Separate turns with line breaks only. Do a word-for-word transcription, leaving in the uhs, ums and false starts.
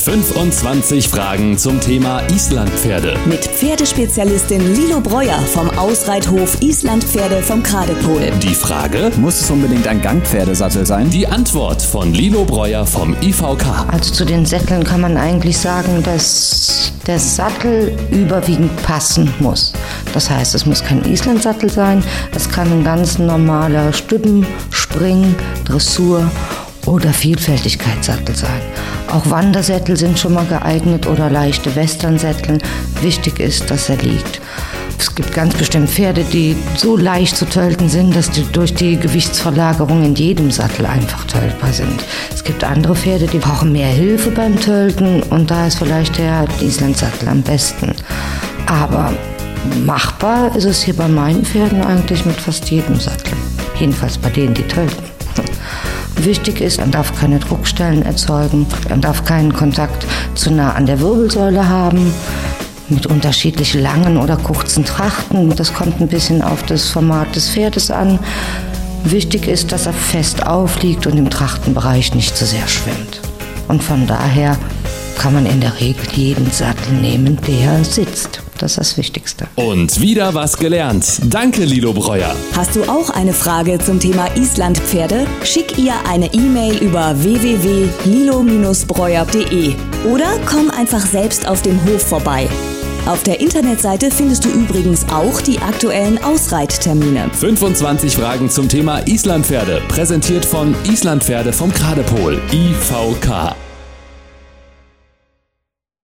fünfundzwanzig Fragen zum Thema Islandpferde.
Mit Pferdespezialistin Lilo Breuer vom Ausreithof Islandpferde vom Gradepol.
Die Frage:
Muss es unbedingt ein Gangpferdesattel sein?
Die Antwort von Lilo Breuer vom I V K.
Also zu den Sätteln kann man eigentlich sagen, dass der Sattel überwiegend passen muss. Das heißt, es muss kein Islandsattel sein, es kann ein ganz normaler Stüppen-, Spring-, Dressur- oder Vielfältigkeitssattel sein. Auch Wandersättel sind schon mal geeignet oder leichte Westernsättel. Wichtig ist, dass er liegt. Es gibt ganz bestimmt Pferde, die so leicht zu tölten sind, dass die durch die Gewichtsverlagerung in jedem Sattel einfach töltbar sind. Es gibt andere Pferde, die brauchen mehr Hilfe beim Tölten und da ist vielleicht der Islandsattel am besten. Aber machbar ist es hier bei meinen Pferden eigentlich mit fast jedem Sattel. Jedenfalls bei denen, die tölten. Wichtig ist, man darf keine Druckstellen erzeugen, man darf keinen Kontakt zu nah an der Wirbelsäule haben, mit unterschiedlich langen oder kurzen Trachten. Das kommt ein bisschen auf das Format des Pferdes an. Wichtig ist, dass er fest aufliegt und im Trachtenbereich nicht zu sehr schwimmt. Und von daher kann man in der Regel jeden Sattel nehmen, der sitzt. Das ist das Wichtigste.
Und wieder was gelernt. Danke, Lilo Breuer.
Hast du auch eine Frage zum Thema Islandpferde? Schick ihr eine E-Mail über w w w punkt lilo Bindestrich breuer punkt de oder komm einfach selbst auf dem Hof vorbei. Auf der Internetseite findest du übrigens auch die aktuellen Ausreittermine.
fünfundzwanzig Fragen zum Thema Islandpferde, präsentiert von Islandpferde vom Gradepol, I V K.